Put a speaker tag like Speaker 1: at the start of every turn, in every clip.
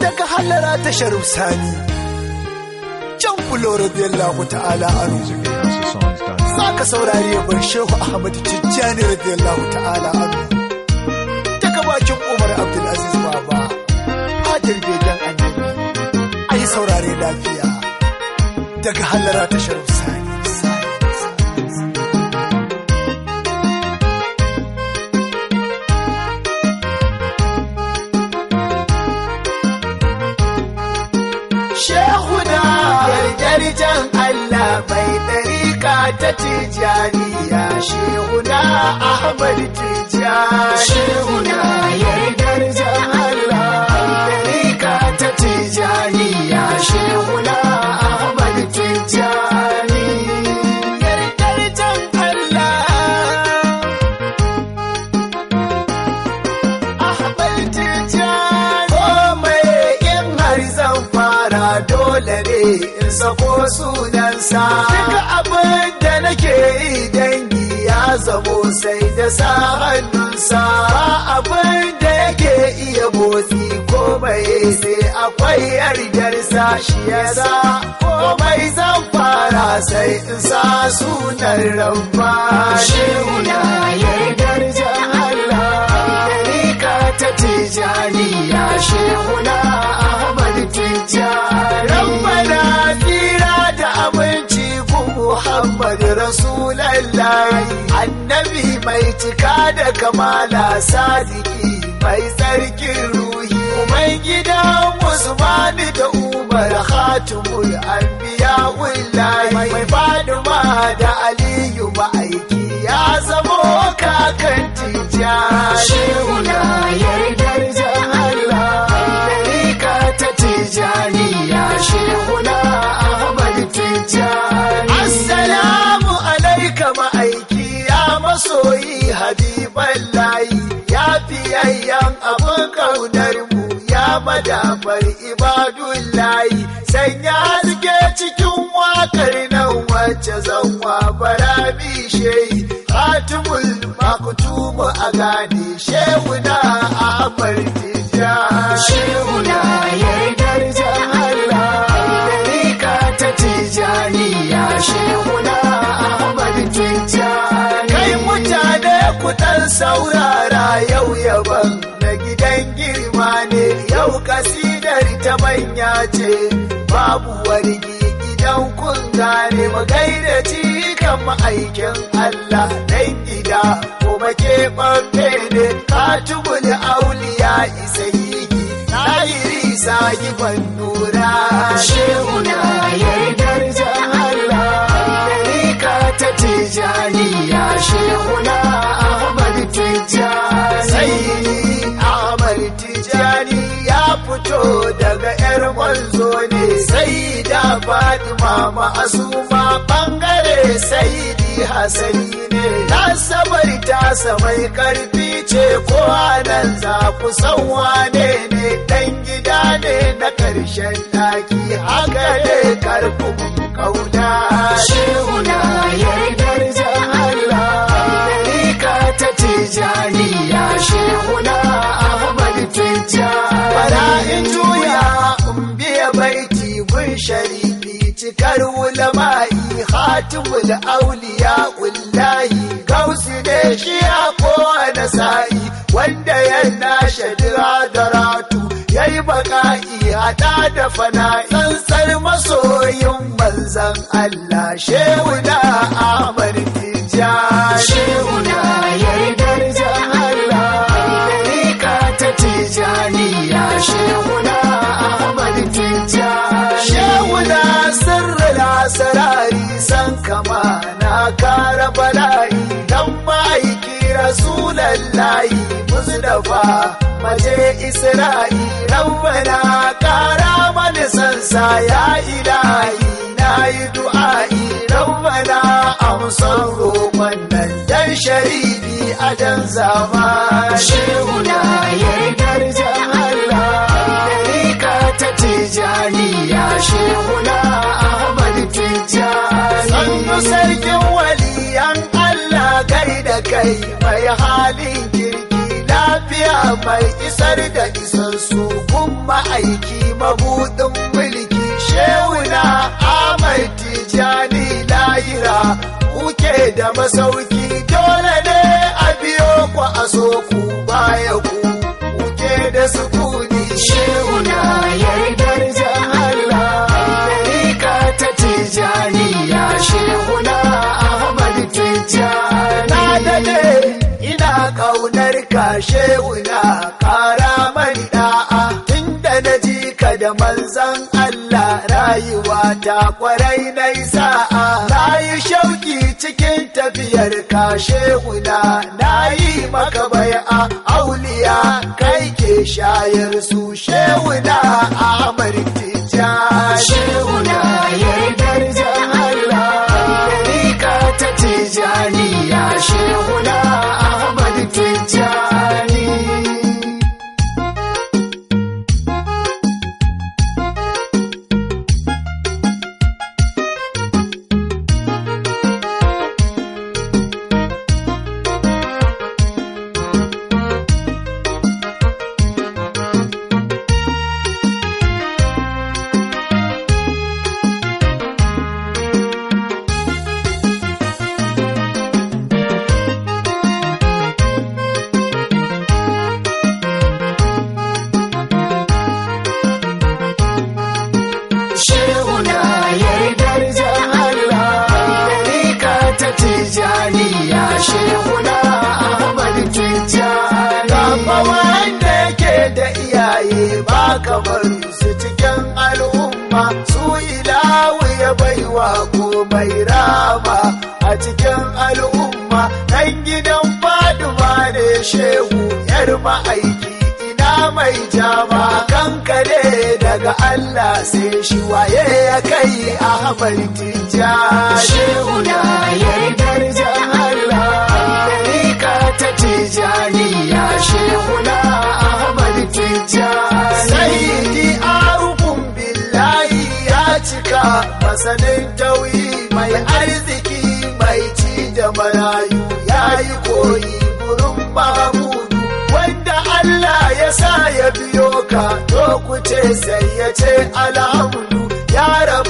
Speaker 1: daga hallara ta Sharif Sani can bulo radiyallahu ta'ala anhu saka saurari yaban Shehu Ahmad Tijjani radiyallahu ta'ala anhu daga bakin Umar Abdulaziz Baba hadir begen annabi ai saurare lafiya daga hallara ta Sharif Sani. Shehuna yardarjan Allah bai ɗarika ta Tijjaniya Shehuna Ahmad Tijjani. Shehuna yardarjan Allah bai ɗarika ta Tijjaniya Shehuna Ahmad Tijjani. Yardarjan Allah Ahmad Tijjani. Komai in har zan fara dole ne in sako sunansa. Duka abin da nake yi dangi ya zamo sai da sa hannunsa. Ba abin da yake iya motsi komai sai akwai yardarsa shi yasa komai zan fara sai in sa sunan rabba. Shehuna yardarja Allah ɗarika ta Tijjaniya Shehuna Ahmad Tijjani. Rabbana tsira da aminci ku Muhammad Rasulallah annabi mai cika da kamala sadiki mai tsarkin ruhi mai gidan Usmani da Umar Khatimul Anbiya wallahi mai Fatima da Aliyu ma'aiki ya zamo kakan Tijjani. Shehuna yardarja Allah ɗarika ta Tijjaniya Shehuna Ahmad Tijjani. Assalamu alaika ma'aiki ya masoyi habiballahi ya fiyayyen abin kaunar mu ya madafar ibadullahi sanya haske cikin wakar nan wacce zanwa barami shehi Fatimul Maktumu a gane Shehuna Ahmad Tijjani. Shehuna yardarja Allah ɗarika ta Tijjaniya Shehuna Ahmad Tijjani. Kai mutane ku ɗan saurara yau yaban na gidan girma ne yau kasidar ta manya ce babu wargi idan kun gane mu gaida cikan ma'aikin Allah dan gida ko keɓaɓɓe ne Katibul Auliya Isayi Tahiri sahibin nura. Shehuna yardarja Allah ɗarika ta Tijjaniya Shehuna Ahmad Tijjani. Sayyidi Ahmad Tijjani ya fito daga ƴar manzo ne Sayyida Fatima ma'asuma bangare Sayyidi Hassani ne nasabar tasa mai karfi ce ko anan za ku san wane ne dan gida ne na ƙarshen ɗaki haka ne karfin kauna. Shehuna yardarja Allah ɗarika ta Tijjaniya Shehuna Ahmad Tijjani. Bara in juya in biya baiti gun sharifi cikar ulama'i Khatimul Auliya wallahi gausi ne shi a kowane sa'i wanda ya nashe diradaratu yayi baka'i hada da fana tsantsar masoyin manzan Allah Shehuna Ahmad Tijjani. Shehuna yardarja Allah ɗarika ta Tijjaniya Shehuna Ahmad Tijjani. Shehuna sirrul asrari san kama na kara bala'i dan ma'aiki Rasulallahi Mustafa maje Isra'i rabbana kara mani sansa ya ilahi na yi du'a'i rabbana amsan roƙon nan dan sharifi a dan zama. Shehuna yardarja Allah ɗarika ta Tijjaniya Shehuna Ahmad Tijjani. Sannu sarkin waliyan Allah gaida kai mai halin kirki lafiya mai isar da isar su ku ma'aiki mabuɗin mulki shehuna Ahmad Tijani lahira kuke da masauki dole ne a biyo ku a so ku baya ku kuke da sukuni
Speaker 2: shehuna yardar Allah ɗarika ta Tijaniya shehuna Ahmad Tijani
Speaker 1: na dade ina ƙaunar ka shehuna ƙara mani da'a tunda na ji ka da manzan Allah rayuwa ta kwarai na sa'a na yi shauki cikin tafiyar ka shehuna na yi maka bai'a auliya kai ke shayar su shehuna Ahmad Tijani
Speaker 2: shehuna yardar Allah ɗarika ta Tijaniya shehuna Ahmad Tijani shehuna yardar Allah ɗarika ta Tijaniya shehuna Ahmad Tijani
Speaker 1: Gaba wanda yake da iyaye ba kamar su cikin al'umma su ilahu ya baiwa ko bai rama a cikin al'umma ɗan gidan Faduma ne shehu yar ma'aiki ina mai jama kankare daga Allah sai shi waye ya kai Ahmad Tijani
Speaker 2: shehuna yardar Allah ɗarika ta Tijaniya shehuna Ahmad Tijani
Speaker 1: Sayyidi arufun billahi ya cika masanin tauyi mai arziki mai ci da marayu ya yi koyi gurin Mahmudu wanda Allah ya sa ya biyo ka to ku ce sai ya ce alhamdu ya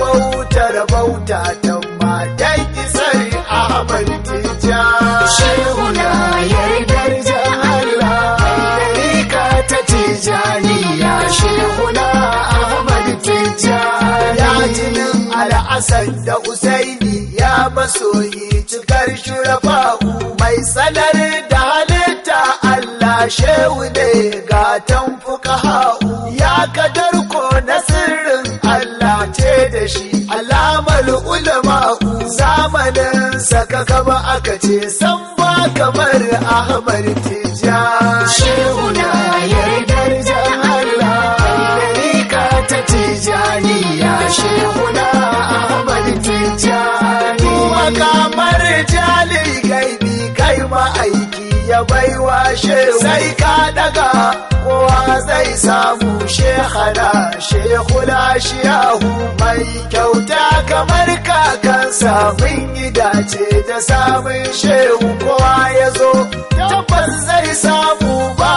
Speaker 1: rabauta tamma dan isar Ahmad Tijani
Speaker 2: shehuna yardar Allah ɗarika ta Tijaniya shehuna Ahmad Tijani
Speaker 1: ya jinin al'asar da Usaini ya masoyi cikar shurafa'u mai sanar da halitta Allah shehu ne gatan fuqaha'u ya kadarko na sirrin Allah ce da shi alamar ulama'u zamanin saka kama aka ce san ba kamar Ahmad Tijani
Speaker 2: shehuna yardar Allah ɗarika ta Tijaniya shehuna Ahmad Tijani
Speaker 1: makamar jali gaibi kai ma'aiki ya baiwa shehu sai ka daga kowa zai samu shehana shehula shiyahu mai kyauta kamar kakansa mun yi dace da samun shehu kowa ya zo tabbas zai samu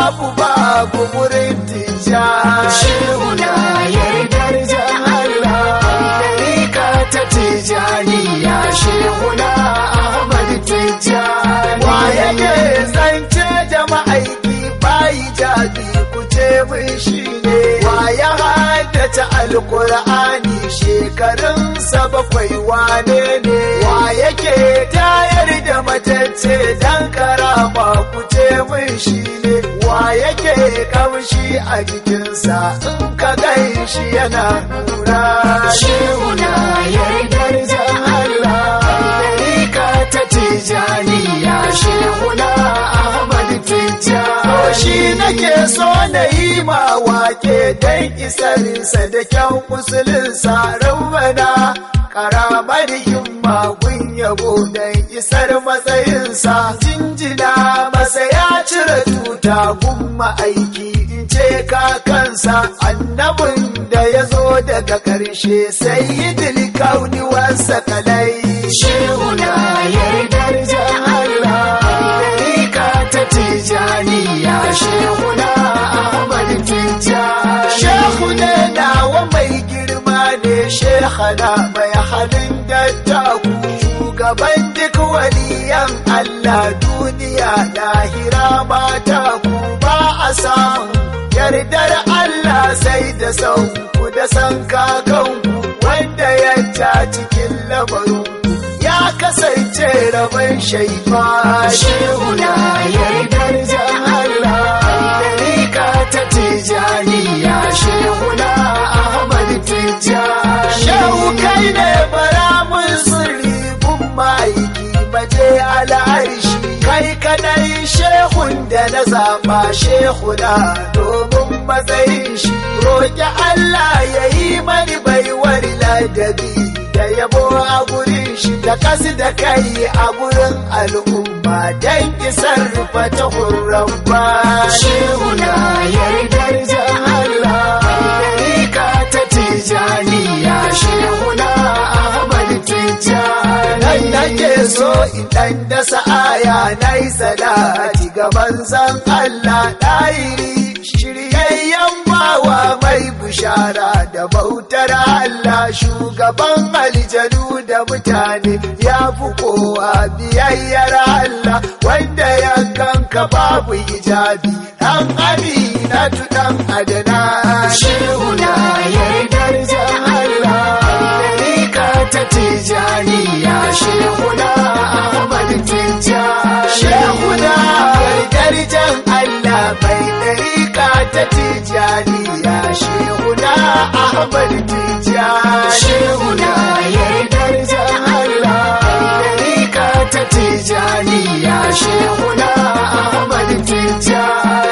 Speaker 1: babu wurin Tijani
Speaker 2: shehuna yardar Allah ɗarika ta Tijaniya shehuna Ahmad Tijani
Speaker 1: waye ne zance jama'aiki bayi jabi ku ce mun shi ne waye haddace alkur'ani shekarunsa 7 wane ne waye ke tayar da matacce dan karama ku ce mun shi ne waye ke kamshi a jikinsa in ka gan shi yana nura
Speaker 2: shehuna yardar Allah ɗarika ta Tijaniya shehuna Ahmad Tijani
Speaker 1: shi nake so na yi ma wake dan isarinsa da kyan musulinsa rabbana karamar himma gun yabo dan isar matsayinsa jinjina masa ya cire tuta gun ma'aiki in ce kakansa annabin da ya zo daga ƙarshe sayyidul kauni wasa kalai
Speaker 2: shehuna yardar Allah ɗarika ta Tijaniya shehuna Ahmad Tijani
Speaker 1: shehana mai halin dattaku, shugaban duk waliyan Allah duniya lahira mata ku ba a samu yardar Allah sai da sauku da san kakanku wanda ya ja cikin lamarin ya kasance rabon shaifa.
Speaker 2: Shehuna yardar da Allah ɗarika ta Tijaniya, Shehuna Ahmad Tijjani.
Speaker 1: Shehu kai ne bara mun sirri gun ma'aiki maje al'arshi, kai kadai shehun da na zaɓa shehuna domin matsayin shi. Roƙi Allah ya yi mani baiwar ladabi da yabo a gurin shi, da kasu da kai a gurin al'umma don isar fatahun rabba.
Speaker 2: Shehuna yardar da Allah ɗarika ta Tijaniya, Shehuna Ahmad Tijjani.
Speaker 1: Nan nake so idan da sa'aya na yi salati ga manzon Allah ɗahiri, shiryayyen bawa mai bishara da bautar Allah, shugaban aljanu da mutane ya fi kowa biyayyar Allah, wanda ya kanka babu hijabi ɗan Amina ɗan Adana.
Speaker 2: Shehuna yardar da Allah ɗarika ta Tijaniya, Shehuna Ahmad Tijjani.
Speaker 1: Shehuna yardar Allah mai ɗarika ta Tijaniya, Shehuna Ahmad Tijjani.
Speaker 2: Shehuna yardar da Allah ɗarika ta Tijaniya, Shehuna Ahmad Tijjani.